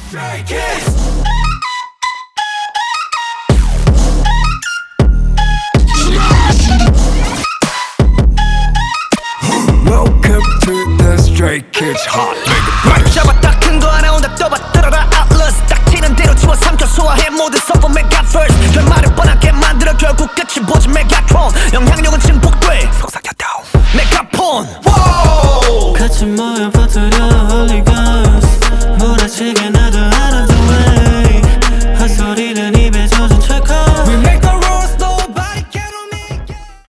Stray Kids. Welcome to the Stray Kids Hot. 잡았다 큰 거 하나 온다 떠봐 들어라 Atlas 딱 튀는 대로 치워 삼켜 소화해 모든 서버 메가 first 결말을 뻔하게 만들어 결국 끝이 보지 메가트론 영향력은 증폭